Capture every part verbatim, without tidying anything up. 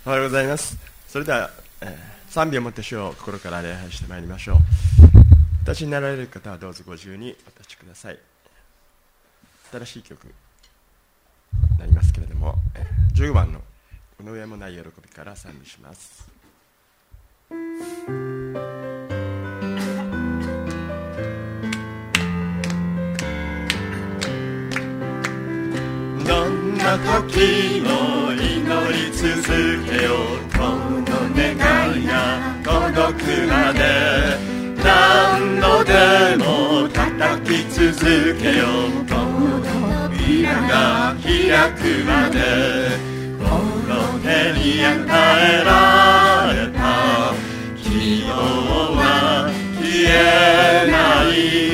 おはようございます。それでは、えー、賛美をもって主を心から礼拝してまいりましょう。お立ちになられる方はどうぞご自由にお立ちください。新しい曲になりますけれども、えー、じゅうばんのこの上もない喜びから賛美します。どんな時も祈り続けよう、この願いが届くまで何度でも叩き続けよう、この扉が開くまでこの手に与えられた希望は消えない、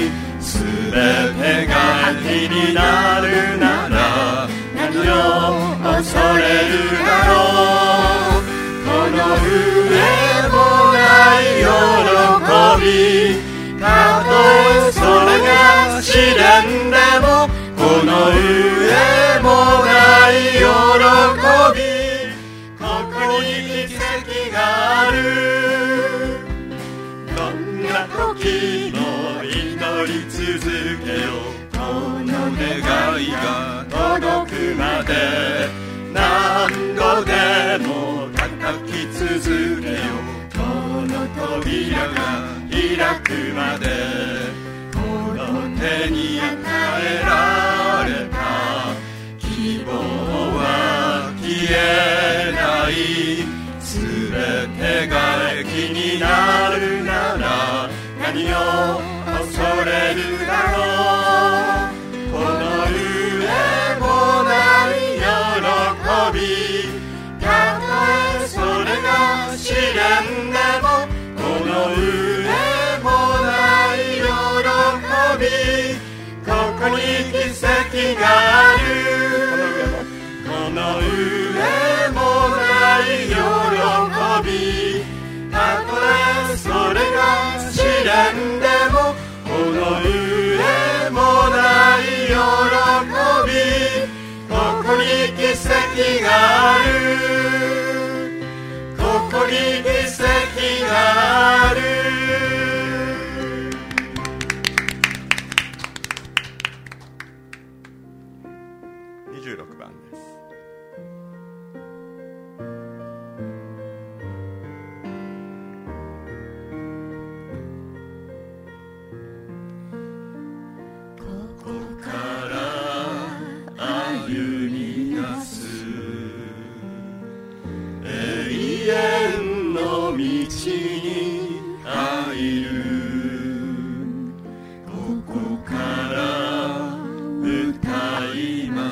すべてが気になるなら何を恐れるだろう、この上もない喜び、たとえそれが試練でもこの上もない喜び、ここに奇跡がある、どんな時も祈り続けよう、この願いが届くまで何度でも叩き続けよう、この扉が開くまでこの手に与えられた希望は消えない、すべてが気になるなら何を恐れるだろう、この上もない喜び、たとえそれが試練でもこの上もない喜び、ここに奇跡がある、この上もない喜び、たとえそれが試練でもこの上もない喜び、ここに奇跡がある、ここに奇跡がある。にじゅうろくばんです。永遠の道に入る、ここから歌います、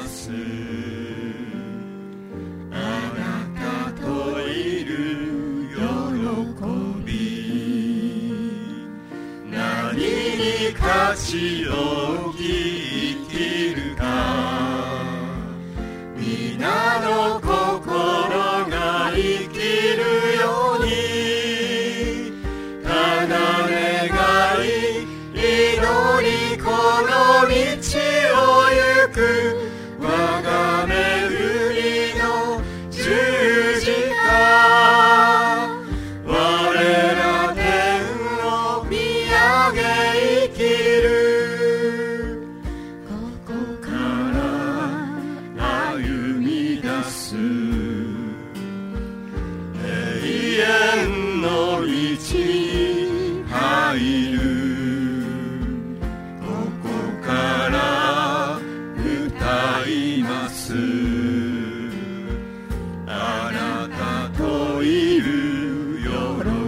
あなたといる喜び、何に価値を生きるか、皆の心が生きるように、ただ願い祈りこの道を行く、我が恵みの十字架、我ら天を見上げ生きる、ここから歩み出す、永遠の道に入る、ここから歌います、あなたといる喜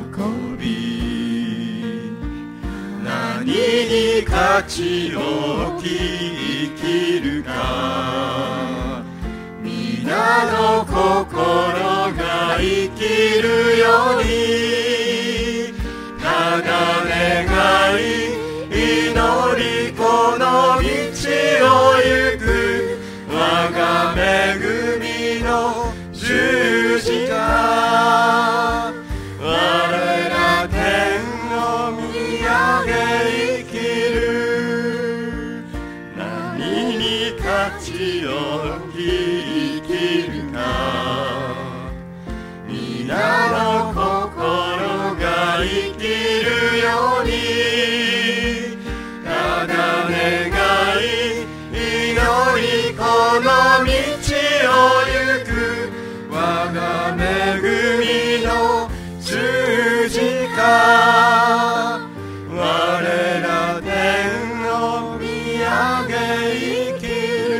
び、何に価値を生きるか、皆の心が生きるように、ただ願い祈りこの道を行く、我が恵みの十字架、我ら天を見上げ生きる、何に価値を生きるか、 皆の心が生きるように、ただ願い祈りこの道を行く、我が恵みの十字架、我ら天を見上げ生き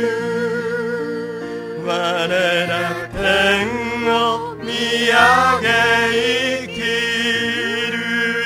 る、我ら天を見上げ生きる。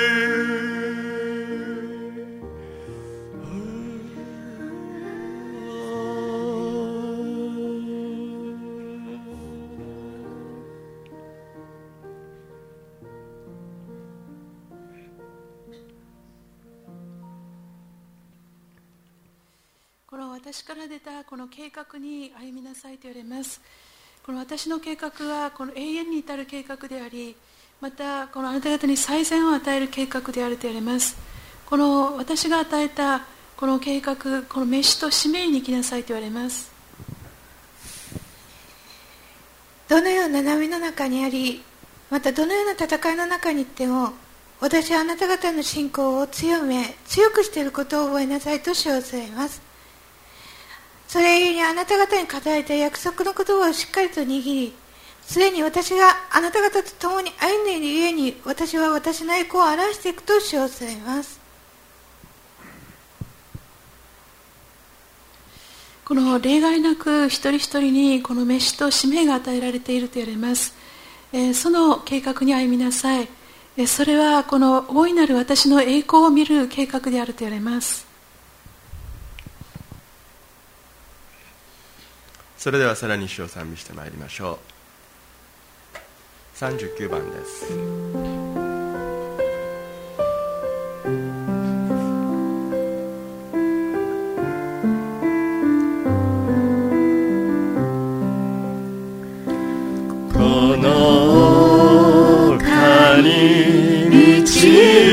この私から出たこの計画に歩みなさいと言われます。この私の計画はこの永遠に至る計画であり、またこのあなた方に最善を与える計画であると言われます。この私が与えたこの計画、この召しと使命に生きなさいと言われます。 どのような波の中にあり、またどのような戦いの中に行っても、私はあなた方の信仰を強め強くしていることを覚えなさいと主を教えます。それゆえにあなた方に語られた約束の言葉をしっかりと握り、すでに私があなた方と共に歩んでいるゆえに、私は私の栄光を表していくと主を教えます。 この例外なく一人一人にこの召しと使命が与えられていると言われます。えー、その計画に歩みなさい。えー、それはこの大いなる私の栄光を見る計画であると言われます。 それではさらに主を賛美してまいりましょう。さんじゅうきゅうばんです。この丘に満ち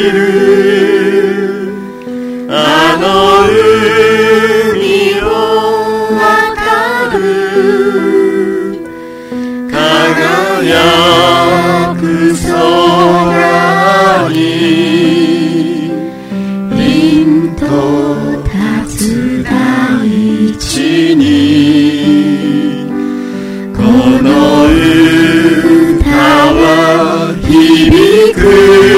るあの海を渡る、輝く空に凛と立つ大地に、この歌は響く、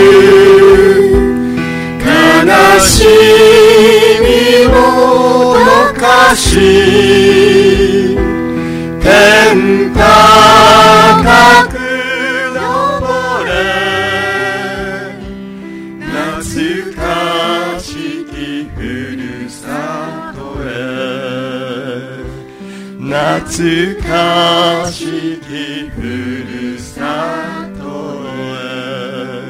悲しみを溶かし、天高く昇れ、懐かしきふるさとへ、懐かしきふるさとへ。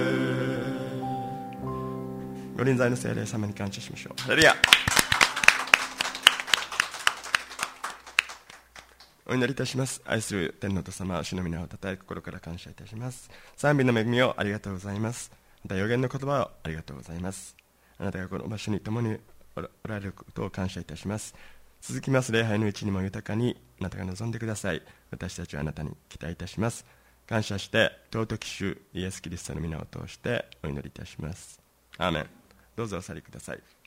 ご臨在の聖霊様に感謝しましょう。ハレルヤ。お祈りいたします。愛する天皇と様、主の皆をたたえ心から感謝いたします。賛美の恵みをありがとうございます。また予言の言葉をありがとうございます。あなたがこの場所に共におられることを感謝いたします。続きます礼拝のうちにも豊かにあなたが望んでください。私たちはあなたに期待いたします。感謝して尊き主イエス・キリストの皆を通してお祈りいたします。アーメン。どうぞお去りください。